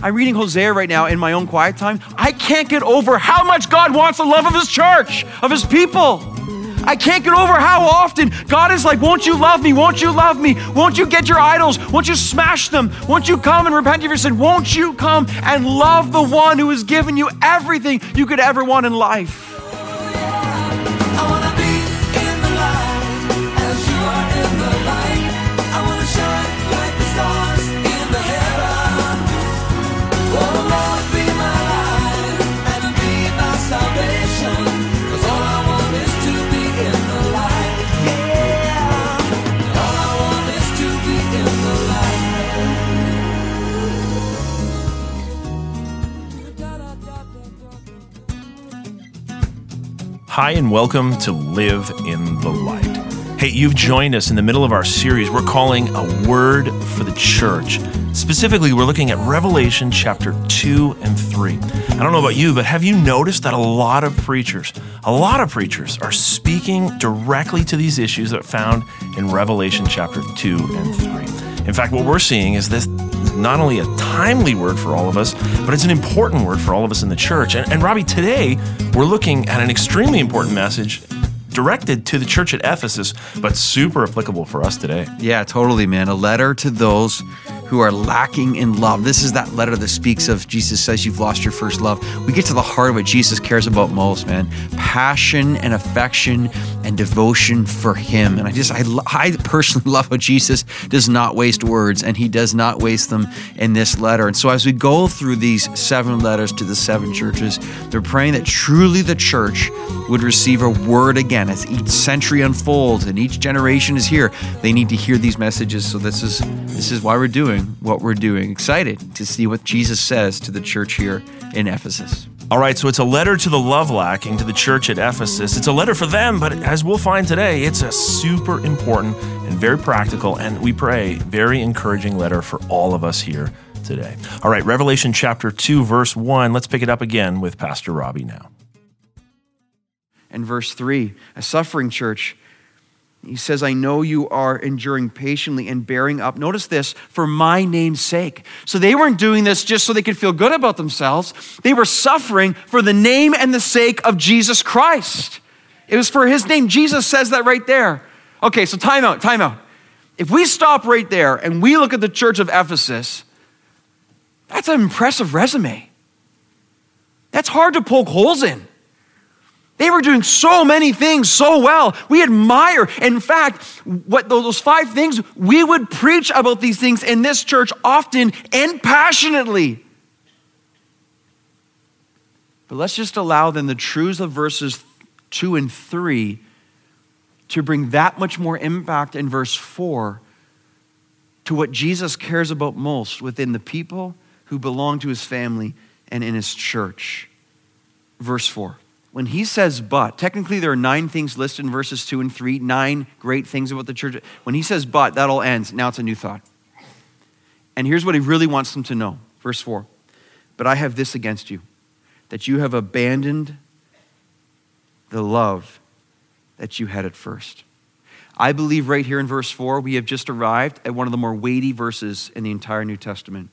I'm reading Hosea right now in my own quiet time. I can't get over how much God wants the love of his church, of his people. I can't get over how often God is like, won't you love me? Won't you love me? Won't you get your idols? Won't you smash them? Won't you come and repent of your sin? Won't you come and love the one who has given you everything you could ever want in life? I wanna be in the light as you are in the light. I wanna shine like the stars in the heaven. Oh Lord, be my light and be my salvation. 'Cause all I want is to be in the light. Yeah. All I want is to be in the light. Hi, and welcome to Live in the Light. Hey, you've joined us in the middle of our series we're calling A Word for the Church. Specifically, we're looking at Revelation chapter 2 and 3. I don't know about you, but have you noticed that a lot of preachers are speaking directly to these issues that are found in Revelation chapter 2 and 3? In fact, what we're seeing is this is not only a timely word for all of us, but it's an important word for all of us in the church. And Robbie, today we're looking at an extremely important message directed to the church at Ephesus, but super applicable for us today. Yeah, totally, man. A letter to those who are lacking in love. This is that letter that speaks of Jesus says you've lost your first love. We get to the heart of what Jesus cares about most, man. Passion and affection and devotion for him. And I personally love how Jesus does not waste words, and he does not waste them in this letter. And so as we go through these 7 letters to the 7 churches, they're praying that truly the church would receive a word again. As each century unfolds and each generation is here, they need to hear these messages. So this is why we're doing what we're doing. Excited to see what Jesus says to the church here in Ephesus. All right, so it's a letter to the love lacking to the church at Ephesus. It's a letter for them, but as we'll find today, it's a super important and very practical, and we pray, very encouraging letter for all of us here today. All right, Revelation chapter 2, verse 1. Let's pick it up again with Pastor Robbie now. And verse 3, a suffering church. He says, I know you are enduring patiently and bearing up. Notice this, for my name's sake. So they weren't doing this just so they could feel good about themselves. They were suffering for the name and the sake of Jesus Christ. It was for his name. Jesus says that right there. Okay, so time out. If we stop right there and we look at the church of Ephesus, that's an impressive resume. That's hard to poke holes in. They were doing so many things so well. We admire. In fact, what those 5 things, we would preach about these things in this church often and passionately. But let's just allow then the truths of verses 2 and 3 to bring that much more impact in verse 4 to what Jesus cares about most within the people who belong to his family and in his church. Verse 4. When he says but, technically there are 9 things listed in verses 2 and 3, 9 great things about the church. When he says but, that all ends. Now it's a new thought. And here's what he really wants them to know. Verse 4, but I have this against you, that you have abandoned the love that you had at first. I believe right here in verse 4, we have just arrived at one of the more weighty verses in the entire New Testament.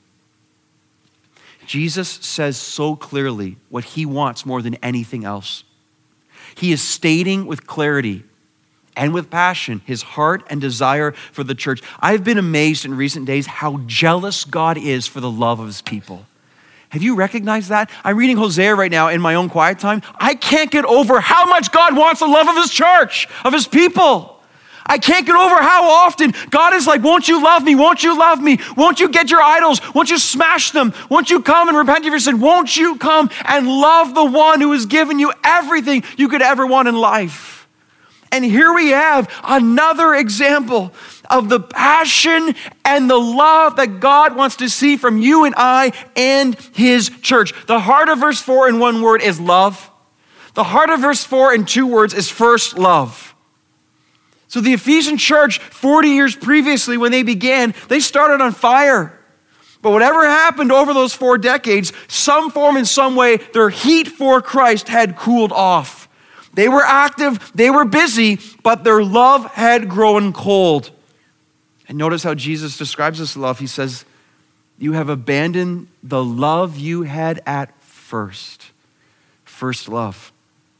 Jesus says so clearly what he wants more than anything else. He is stating with clarity and with passion his heart and desire for the church. I've been amazed in recent days how jealous God is for the love of his people. Have you recognized that? I'm reading Hosea right now in my own quiet time. I can't get over how much God wants the love of his church, of his people. I can't get over how often God is like, won't you love me? Won't you love me? Won't you get your idols? Won't you smash them? Won't you come and repent of your sin? Won't you come and love the one who has given you everything you could ever want in life? And here we have another example of the passion and the love that God wants to see from you and I and his church. The heart of verse 4 in one word is love. The heart of verse 4 in 2 words is first love. So the Ephesian church, 40 years previously when they began, they started on fire. But whatever happened over those 4 decades, some form in some way, their heat for Christ had cooled off. They were active, they were busy, but their love had grown cold. And notice how Jesus describes this love. He says, You have abandoned the love you had at first. First love.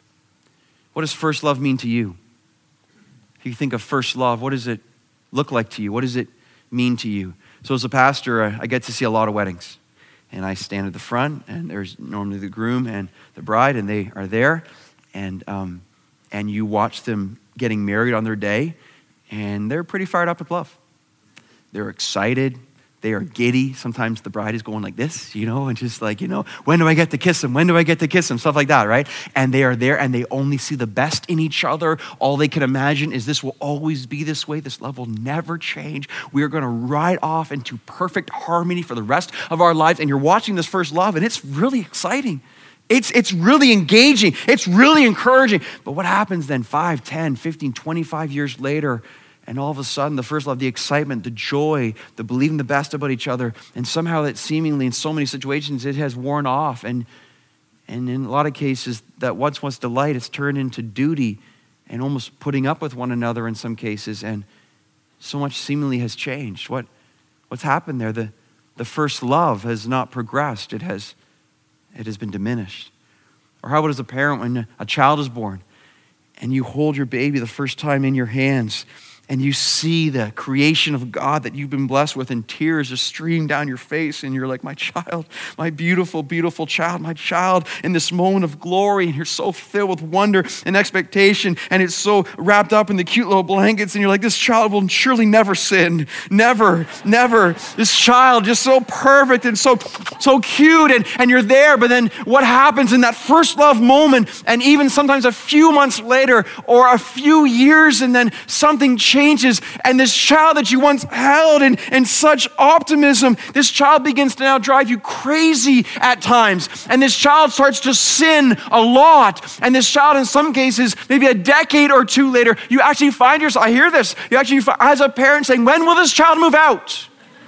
What does first love mean to you? If you think of first love, what does it look like to you? What does it mean to you? So as a pastor, I get to see a lot of weddings. And I stand at the front, and there's normally the groom and the bride, and they are there. And you watch them getting married on their day, and they're pretty fired up with love. They're excited. They are giddy. Sometimes the bride is going like this, and just like, when do I get to kiss him? When do I get to kiss him? Stuff like that, right? And they are there and they only see the best in each other. All they can imagine is this will always be this way. This love will never change. We are going to ride off into perfect harmony for the rest of our lives. And you're watching this first love and it's really exciting. It's really engaging. It's really encouraging. But what happens then 5, 10, 15, 25 years later? And all of a sudden, the first love, the excitement, the joy, the believing the best about each other, and somehow that seemingly in so many situations, it has worn off. And in a lot of cases, that once was delight, it's turned into duty and almost putting up with one another in some cases. And so much seemingly has changed. What's happened there? The first love has not progressed. It has been diminished. Or how about as a parent when a child is born and you hold your baby the first time in your hands, and you see the creation of God that you've been blessed with, and tears just stream down your face, and you're like, my child, my beautiful, beautiful child, my child in this moment of glory, and you're so filled with wonder and expectation, and it's so wrapped up in the cute little blankets, and you're like, this child will surely never sin, never. This child just so perfect and so cute, and you're there, but then what happens in that first love moment, and even sometimes a few months later, or a few years, and then something changes, and this child that you once held in such optimism, this child begins to now drive you crazy at times. And this child starts to sin a lot. And this child, in some cases, maybe a decade or two later, you actually find yourself, I hear this, you actually as a parent saying, when will this child move out?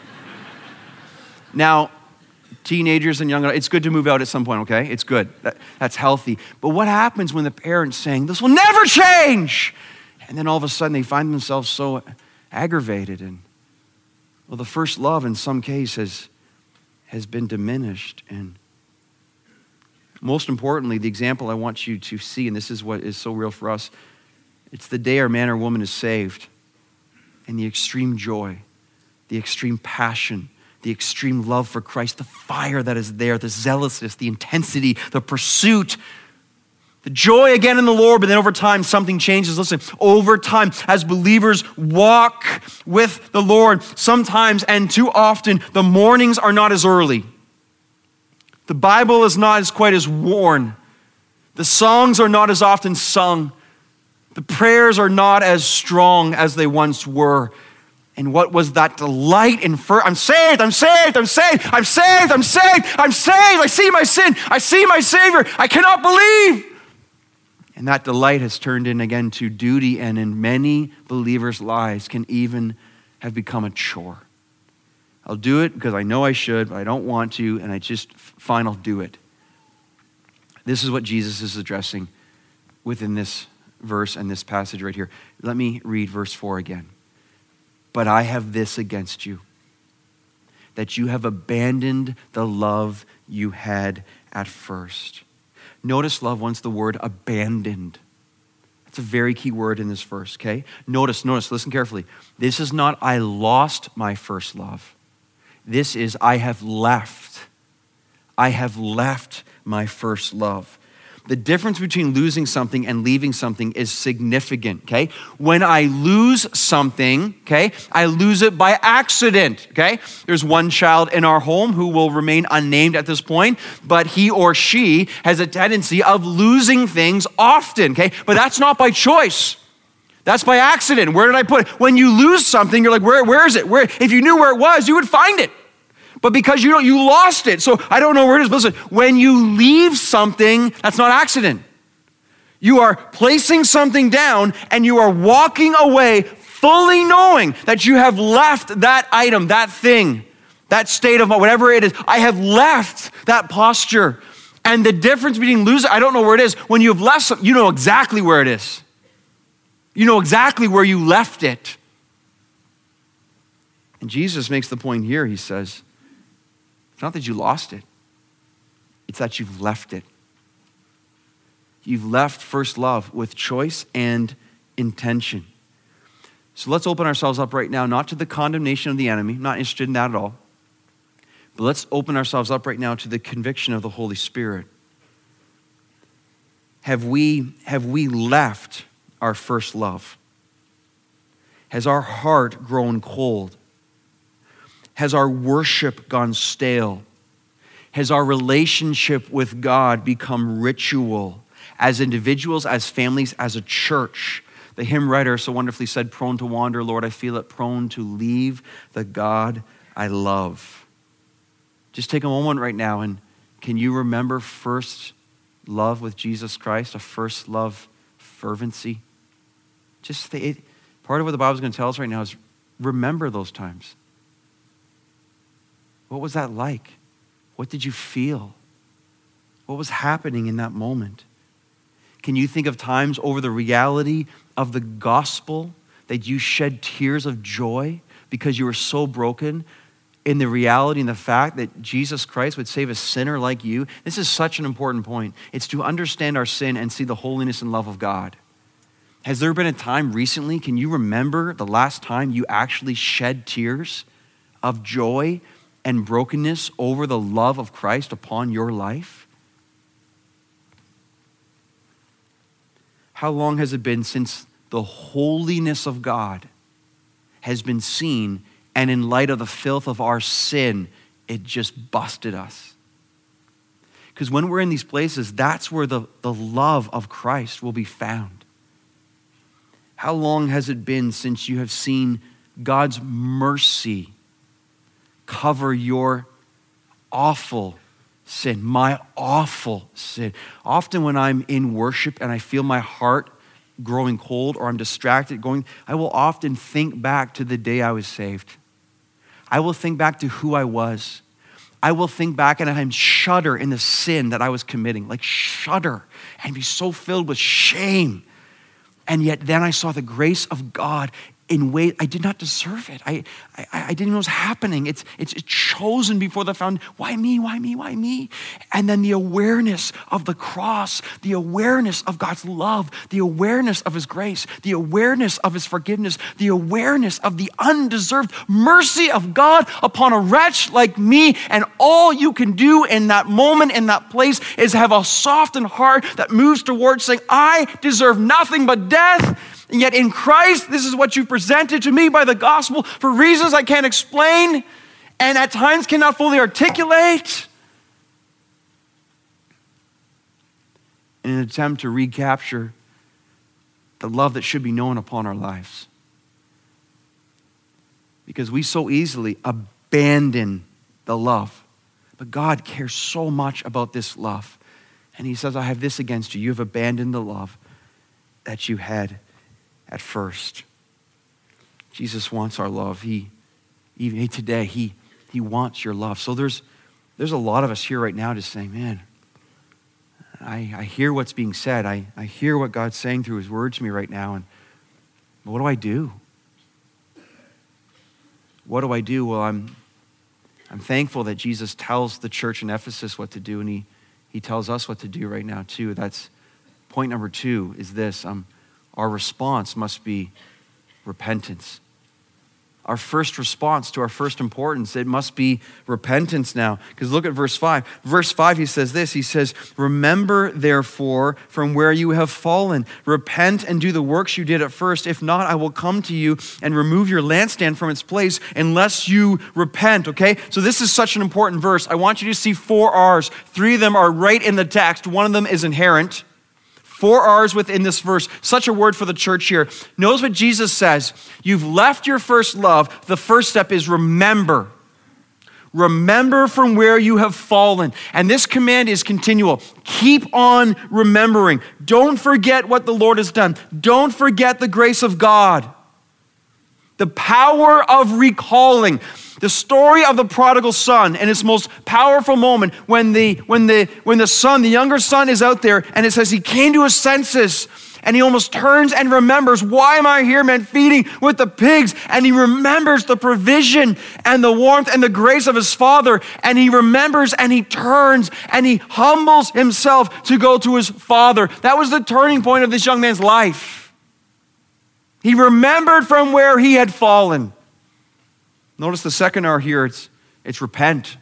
Now, teenagers and young adults, it's good to move out at some point, okay? It's good. That's healthy. But what happens when the parent's saying, this will never change? And then all of a sudden they find themselves so aggravated. And well, the first love in some case has been diminished. And most importantly, the example I want you to see, and this is what is so real for us, it's the day our man or woman is saved. And the extreme joy, the extreme passion, the extreme love for Christ, the fire that is there, the zealousness, the intensity, the pursuit, the joy again in the Lord, but then over time, something changes. Listen, over time, as believers walk with the Lord, sometimes and too often, the mornings are not as early. The Bible is not quite as worn. The songs are not as often sung. The prayers are not as strong as they once were. And what was that delight in I'm saved, I'm saved, I'm saved, I'm saved, I'm saved, I'm saved. I see my sin. I see my Savior. I cannot believe. And that delight has turned in again to duty, and in many believers' lives can even have become a chore. I'll do it because I know I should, but I don't want to, and fine, I'll do it. This is what Jesus is addressing within this verse and this passage right here. Let me read verse 4 again. But I have this against you, that you have abandoned the love you had at first. Notice, loved ones, the word abandoned. It's a very key word in this verse, okay? Notice, listen carefully. This is not I lost my first love. This is I have left. I have left my first love. The difference between losing something and leaving something is significant, okay? When I lose something, okay, I lose it by accident, okay? There's one child in our home who will remain unnamed at this point, but he or she has a tendency of losing things often, okay? But that's not by choice. That's by accident. Where did I put it? When you lose something, you're like, where is it? If you knew where it was, you would find it. But because you lost it, so I don't know where it is. But listen, when you leave something, that's not accident. You are placing something down and you are walking away fully knowing that you have left that item, that thing, that state of whatever it is. I have left that posture. And the difference between losing, I don't know where it is. When you have left something, you know exactly where it is. You know exactly where you left it. And Jesus makes the point here. He says, It's not that you lost it. It's that you've left it. You've left first love with choice and intention. So let's open ourselves up right now, not to the condemnation of the enemy. I'm not interested in that at all. But let's open ourselves up right now to the conviction of the Holy Spirit. Have we left our first love? Has our heart grown cold? Has our worship gone stale? Has our relationship with God become ritual as individuals, as families, as a church? The hymn writer so wonderfully said, prone to wander, Lord, I feel it, prone to leave the God I love. Just take a moment right now and can you remember first love with Jesus Christ, a first love fervency? Part of what the Bible's going to tell us right now is remember those times. What was that like? What did you feel? What was happening in that moment? Can you think of times over the reality of the gospel that you shed tears of joy because you were so broken in the reality and the fact that Jesus Christ would save a sinner like you? This is such an important point. It's to understand our sin and see the holiness and love of God. Has there been a time recently, can you remember the last time you actually shed tears of joy and brokenness over the love of Christ upon your life? How long has it been since the holiness of God has been seen, and in light of the filth of our sin, it just busted us? Because when we're in these places, that's where the love of Christ will be found. How long has it been since you have seen God's mercy cover your awful sin, my awful sin? Often when I'm in worship and I feel my heart growing cold or I'm distracted I will often think back to the day I was saved. I will think back to who I was. I will think back and I shudder in the sin that I was committing, like shudder and be so filled with shame. And yet then I saw the grace of God in ways I did not deserve it. I didn't know what was happening. It's chosen before the foundation. Why me? Why me? Why me? And then the awareness of the cross, the awareness of God's love, the awareness of his grace, the awareness of his forgiveness, the awareness of the undeserved mercy of God upon a wretch like me. And all you can do in that moment, in that place, is have a softened heart that moves towards saying, I deserve nothing but death. And yet in Christ, this is what you presented to me by the gospel for reasons I can't explain and at times cannot fully articulate. In an attempt to recapture the love that should be known upon our lives. Because we so easily abandon the love. But God cares so much about this love. And he says, I have this against you. You have abandoned the love that you had at first. Jesus wants our love. Even today, he wants your love. So there's a lot of us here right now just saying, man, I hear what's being said. I hear what God's saying through his word to me right now. And what do I do? What do I do? Well, I'm thankful that Jesus tells the church in Ephesus what to do, and he tells us what to do right now too. That's point number 2 is this. Our response must be repentance. Our first response to our first importance, it must be repentance now. Because look at verse 5. Verse 5, he says this. He says, remember therefore from where you have fallen. Repent and do the works you did at first. If not, I will come to you and remove your lampstand from its place unless you repent, okay? So this is such an important verse. I want you to see 4 R's. 3 of them are right in the text. One of them is inherent. 4 R's within this verse, such a word for the church here. Notice what Jesus says. You've left your first love. The first step is remember. Remember from where you have fallen. And this command is continual. Keep on remembering. Don't forget what the Lord has done. Don't forget the grace of God. The power of recalling. The story of the prodigal son and its most powerful moment when the son, the younger son, is out there, and it says he came to his senses and he almost turns and remembers, why am I here, man, feeding with the pigs? And he remembers the provision and the warmth and the grace of his father, and he remembers and he turns and he humbles himself to go to his father. That was the turning point of this young man's life. He remembered from where he had fallen. Notice the second R here, it's repent.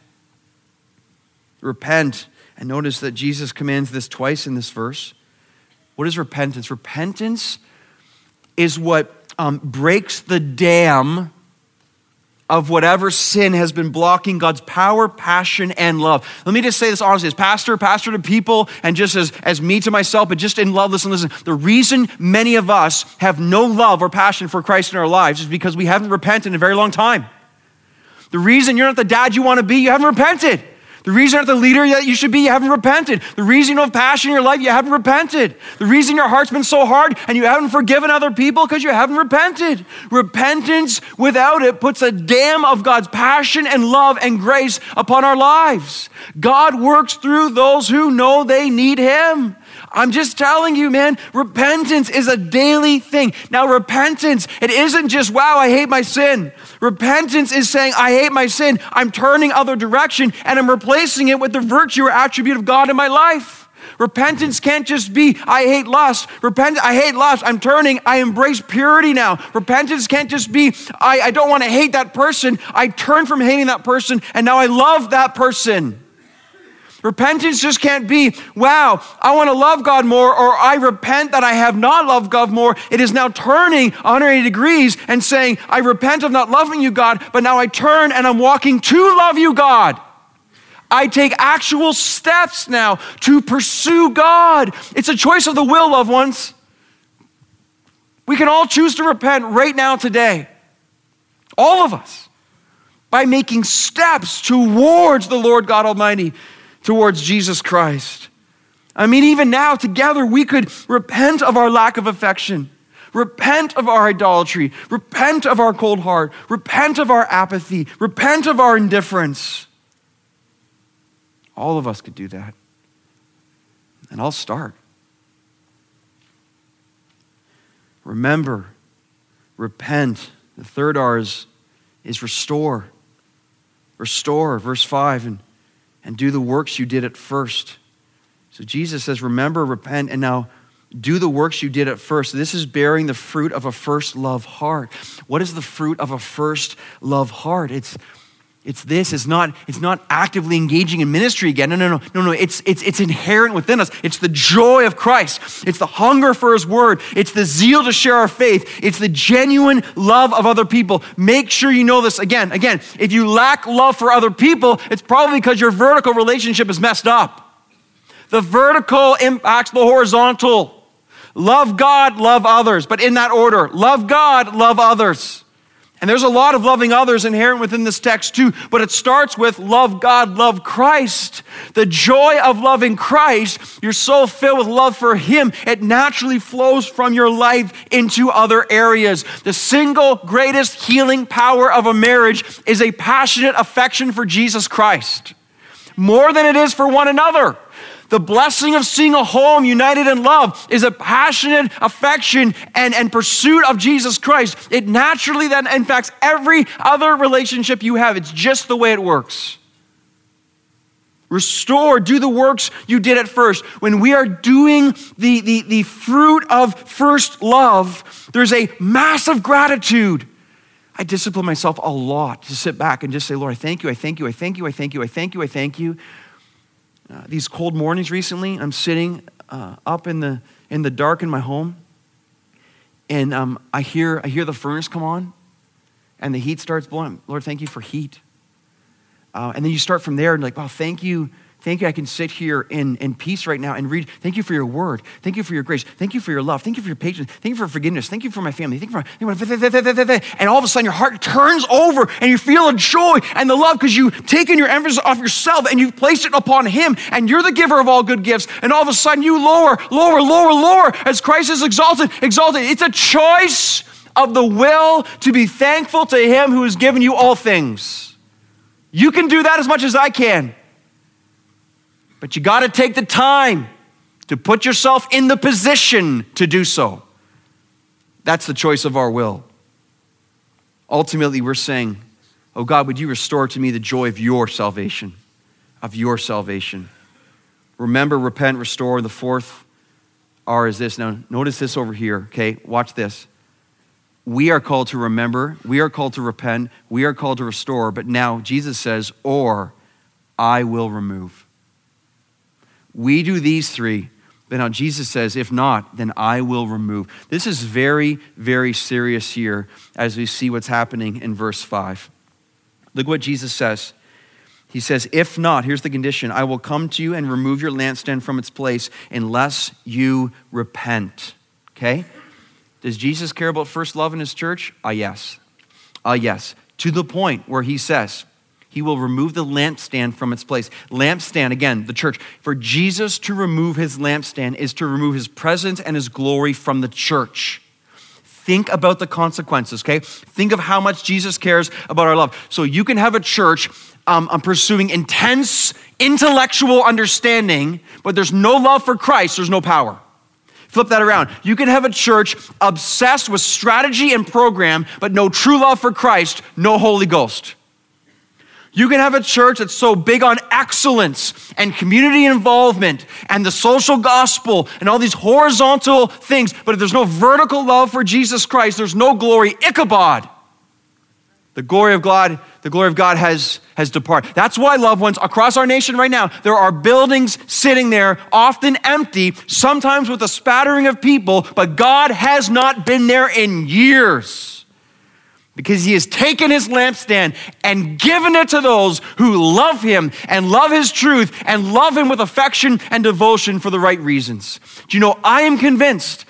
Repent. And notice that Jesus commands this twice in this verse. What is repentance? Repentance is what breaks the dam of whatever sin has been blocking God's power, passion, and love. Let me just say this honestly, as pastor to people, and just as me to myself, but just in love, listen. The reason many of us have no love or passion for Christ in our lives is because we haven't repented in a very long time. The reason you're not the dad you want to be, you haven't repented. The reason you're not the leader that you should be, you haven't repented. The reason you don't have passion in your life, you haven't repented. The reason your heart's been so hard and you haven't forgiven other people, because you haven't repented. Repentance without it puts a dam of God's passion and love and grace upon our lives. God works through those who know they need Him. I'm just telling you, man, repentance is a daily thing. Now, repentance, it isn't just, wow, I hate my sin. Repentance is saying, I hate my sin. I'm turning other direction and I'm replacing it with the virtue or attribute of God in my life. Repentance can't just be, I hate lust. I hate lust. I'm turning. I embrace purity now. Repentance can't just be, I don't want to hate that person. I turn from hating that person and now I love that person. Repentance just can't be, wow, I want to love God more, or I repent that I have not loved God more. It is now turning 180 degrees and saying, I repent of not loving you, God, but now I turn and I'm walking to love you, God. I take actual steps now to pursue God. It's a choice of the will, loved ones. We can all choose to repent right now today. All of us. By making steps towards the Lord God Almighty, towards Jesus Christ. I mean, even now together we could repent of our lack of affection, repent of our idolatry, repent of our cold heart, repent of our apathy, repent of our indifference. All of us could do that. And I'll start. Remember, repent. The third R is restore. Restore, verse 5, and do the works you did at first. So Jesus says, remember, repent, and now do the works you did at first. This is bearing the fruit of a first love heart. What is the fruit of a first love heart? It's not actively engaging in ministry again. No. It's inherent within us. It's the joy of Christ. It's the hunger for His word. It's the zeal to share our faith. It's the genuine love of other people. Make sure you know this again. If you lack love for other people, it's probably because your vertical relationship is messed up. The vertical impacts the horizontal. Love God, love others. But in that order, love God, love others. And there's a lot of loving others inherent within this text too, but it starts with love God, love Christ. The joy of loving Christ, you're so filled with love for Him, it naturally flows from your life into other areas. The single greatest healing power of a marriage is a passionate affection for Jesus Christ, more than it is for one another. The blessing of seeing a home united in love is a passionate affection and pursuit of Jesus Christ. It naturally then impacts every other relationship you have. It's just the way it works. Restore, do the works you did at first. When we are doing the fruit of first love, there's a massive gratitude. I discipline myself a lot to sit back and just say, Lord, I thank you, I thank you, I thank you, I thank you, I thank you, I thank you. These cold mornings recently, I'm sitting up in the dark in my home, and I hear the furnace come on, and the heat starts blowing. Lord, thank you for heat. And then you start from there and like, wow, thank you. I can sit here in peace right now and read. Thank you for your word. Thank you for your grace. Thank you for your love. Thank you for your patience. Thank you for forgiveness. Thank you for my family. And all of a sudden your heart turns over and you feel a joy and the love because you've taken your emphasis off yourself and you've placed it upon Him, and you're the giver of all good gifts. And all of a sudden you lower as Christ is exalted. It's a choice of the will to be thankful to him who has given you all things. You can do that as much as I can. But you got to take the time to put yourself in the position to do so. That's the choice of our will. Ultimately, we're saying, oh God, would you restore to me the joy of your salvation, Remember, repent, restore. The fourth R is this. Now, notice this over here, okay? Watch this. We are called to remember, we are called to repent, we are called to restore, but now Jesus says, or I will remove. We do these three, but now Jesus says, if not, then I will remove. This is very, very serious here as we see what's happening in verse 5. Look what Jesus says. He says, if not, here's the condition, I will come to you and remove your lampstand from its place unless you repent. Okay? Does Jesus care about first love in his church? Yes. Yes. To the point where he says, he will remove the lampstand from its place. Lampstand, again, the church. For Jesus to remove his lampstand is to remove his presence and his glory from the church. Think about the consequences, okay? Think of how much Jesus cares about our love. So you can have a church pursuing intense intellectual understanding, but there's no love for Christ, there's no power. Flip that around. You can have a church obsessed with strategy and program, but no true love for Christ, no Holy Ghost. You can have a church that's so big on excellence and community involvement and the social gospel and all these horizontal things, but if there's no vertical love for Jesus Christ, there's no glory. Ichabod. The glory of God has departed. That's why, loved ones, across our nation right now, there are buildings sitting there, often empty, sometimes with a spattering of people, but God has not been there in years because he has taken his lampstand and given it to those who love him and love his truth and love him with affection and devotion for the right reasons. Do you know, I am convinced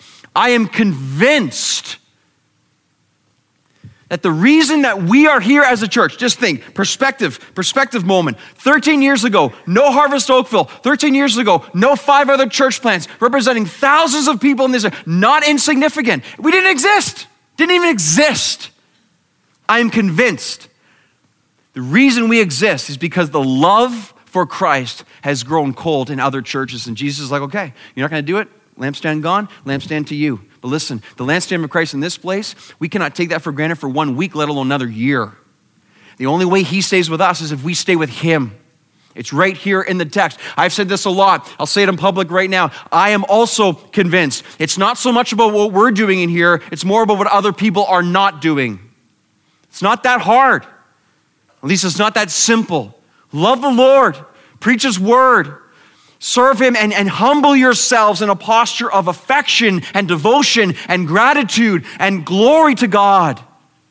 that the reason that we are here as a church, just think, perspective moment. 13 years ago, no Harvest Oakville. 13 years ago, no 5 other church plants representing thousands of people in this area. Not insignificant. We didn't even exist. I am convinced the reason we exist is because the love for Christ has grown cold in other churches. And Jesus is like, okay, you're not gonna do it? Lampstand gone, lampstand to you. But listen, the lampstand of Christ in this place, we cannot take that for granted for 1 week, let alone another year. The only way he stays with us is if we stay with him. It's right here in the text. I've said this a lot. I'll say it in public right now. I am also convinced it's not so much about what we're doing in here, it's more about what other people are not doing. It's not that hard. At least it's not that simple. Love the Lord, preach his word, serve him, and humble yourselves in a posture of affection and devotion and gratitude and glory to God.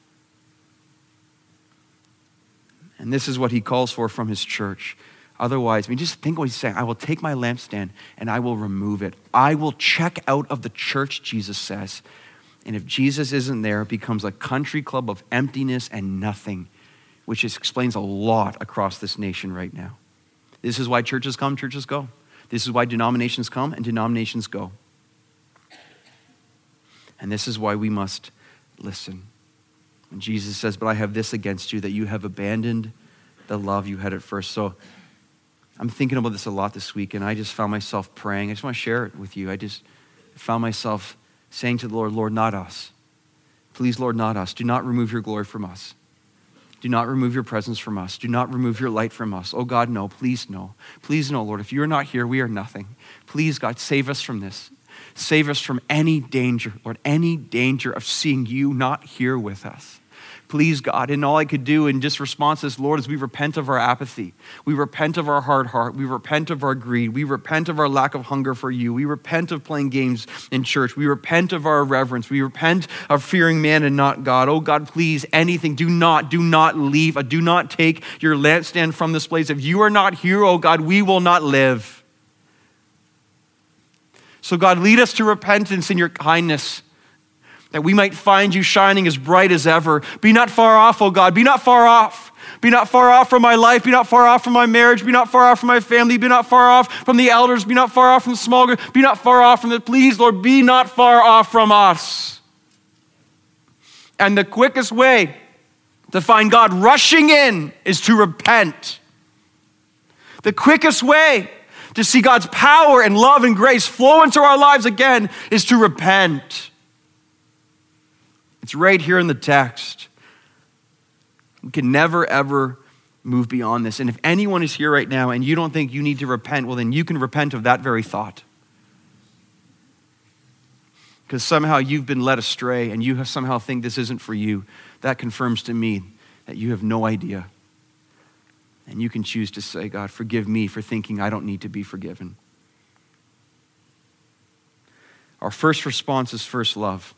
And this is what he calls for from his church. Otherwise, just think what he's saying. I will take my lampstand and I will remove it. I will check out of the church, Jesus says. And if Jesus isn't there, it becomes a country club of emptiness and nothing, which explains a lot across this nation right now. This is why churches come, churches go. This is why denominations come and denominations go. And this is why we must listen. And Jesus says, but I have this against you, that you have abandoned the love you had at first. So I'm thinking about this a lot this week, and I just found myself praying. I just want to share it with you. I just found myself saying to the Lord, Lord, not us. Please, Lord, not us. Do not remove your glory from us. Do not remove your presence from us. Do not remove your light from us. Oh God, no, please no. Please no, Lord. If you are not here, we are nothing. Please, God, save us from this. Save us from any danger, Lord, any danger of seeing you not here with us. Please, God, and all I could do in just response to this, Lord, is we repent of our apathy. We repent of our hard heart. We repent of our greed. We repent of our lack of hunger for you. We repent of playing games in church. We repent of our irreverence. We repent of fearing man and not God. Oh God, please, anything, do not leave. Do not take your lampstand from this place. If you are not here, oh God, we will not live. So God, lead us to repentance in your kindness, that we might find you shining as bright as ever. Be not far off, oh God. Be not far off. Be not far off from my life. Be not far off from my marriage. Be not far off from my family. Be not far off from the elders. Be not far off from the small group. Be not far off from the, please, Lord, be not far off from us. And the quickest way to find God rushing in is to repent. The quickest way to see God's power and love and grace flow into our lives again is to repent. It's right here in the text. We can never, ever move beyond this. And if anyone is here right now and you don't think you need to repent, well, then you can repent of that very thought. Because somehow you've been led astray and you have somehow think this isn't for you. That confirms to me that you have no idea. And you can choose to say, God, forgive me for thinking I don't need to be forgiven. Our first response is first love.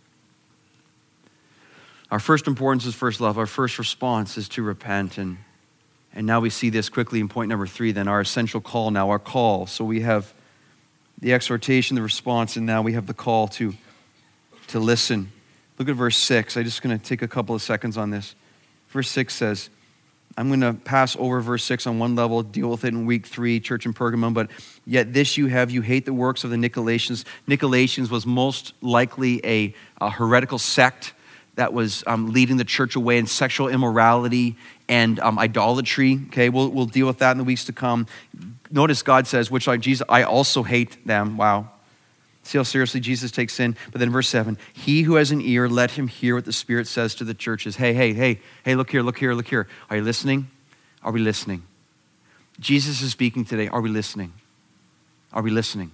Our first importance is first love. Our first response is to repent. And now we see this quickly in point number 3, then our essential call now, our call. So we have the exhortation, the response, and now we have the call to listen. Look at verse 6. I'm just going to take a couple of seconds on this. Verse 6 says, I'm going to pass over verse 6 on one level, deal with it in week 3, church in Pergamum, but yet this you have, you hate the works of the Nicolaitans. Nicolaitans was most likely a heretical sect that was leading the church away in sexual immorality and idolatry. Okay, we'll deal with that in the weeks to come. Notice God says, which like Jesus, I also hate them. Wow. See how seriously Jesus takes sin. But then verse 7, he who has an ear, let him hear what the Spirit says to the churches. Hey, look here. Are you listening? Are we listening? Jesus is speaking today. Are we listening? Are we listening?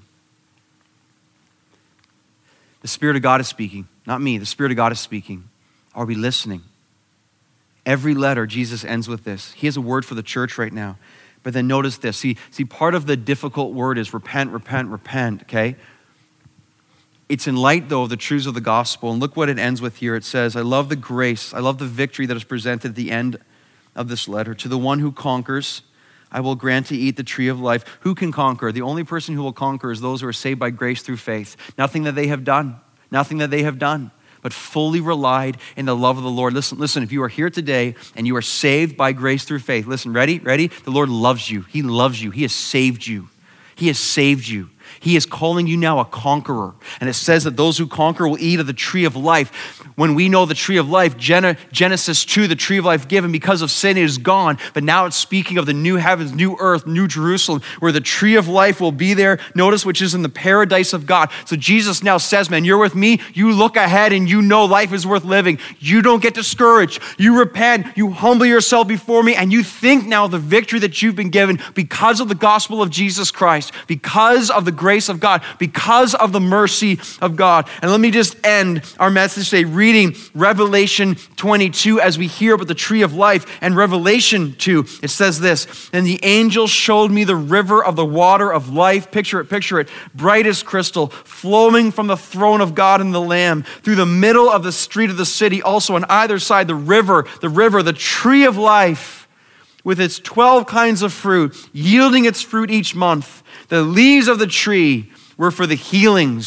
The Spirit of God is speaking, not me. The Spirit of God is speaking. Are we listening? Every letter, Jesus ends with this. He has a word for the church right now. But then notice this. See, part of the difficult word is repent, okay? It's in light, though, of the truths of the gospel. And look what it ends with here. It says, I love the grace, I love the victory that is presented at the end of this letter. To the one who conquers, I will grant to eat the tree of life. Who can conquer? The only person who will conquer is those who are saved by grace through faith. Nothing that they have done, but fully relied in the love of the Lord. Listen, if you are here today and you are saved by grace through faith, listen, ready? The Lord loves you. He loves you. He has saved you. He is calling you now a conqueror. And it says that those who conquer will eat of the tree of life. When we know the tree of life, Genesis 2, the tree of life given because of sin is gone. But now it's speaking of the new heavens, new earth, new Jerusalem, where the tree of life will be there. Notice, which is in the paradise of God. So Jesus now says, man, you're with me. You look ahead and you know life is worth living. You don't get discouraged. You repent. You humble yourself before me. And you think now the victory that you've been given because of the gospel of Jesus Christ, because of the grace of God, because of the mercy of God. And let me just end our message today reading Revelation 22 as we hear about the tree of life. And Revelation 2, it says this, and the angel showed me the river of the water of life, picture it, bright as crystal, flowing from the throne of God and the Lamb through the middle of the street of the city. Also on either side, the river, the tree of life, with its 12 kinds of fruit, yielding its fruit each month. The leaves of the tree were for the healing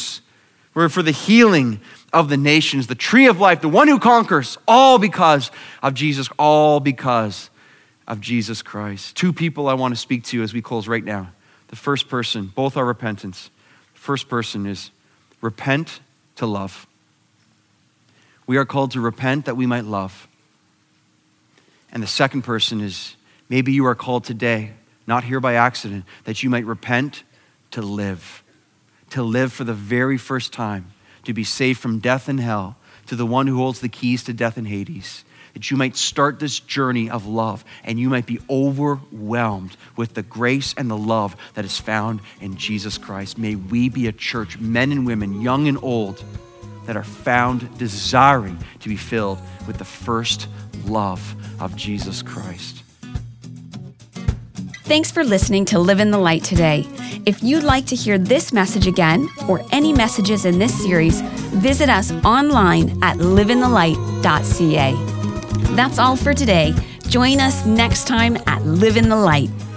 of the nations. The tree of life, the one who conquers, all because of Jesus Christ. 2 people I want to speak to as we close right now. The first person, both are repentance. The first person is repent to love. We are called to repent that we might love. And the second person is, maybe you are called today, not here by accident, that you might repent to live for the very first time, to be saved from death and hell, to the one who holds the keys to death and Hades, that you might start this journey of love and you might be overwhelmed with the grace and the love that is found in Jesus Christ. May we be a church, men and women, young and old, that are found desiring to be filled with the first love of Jesus Christ. Thanks for listening to Live in the Light today. If you'd like to hear this message again or any messages in this series, visit us online at liveinthelight.ca. That's all for today. Join us next time at Live in the Light.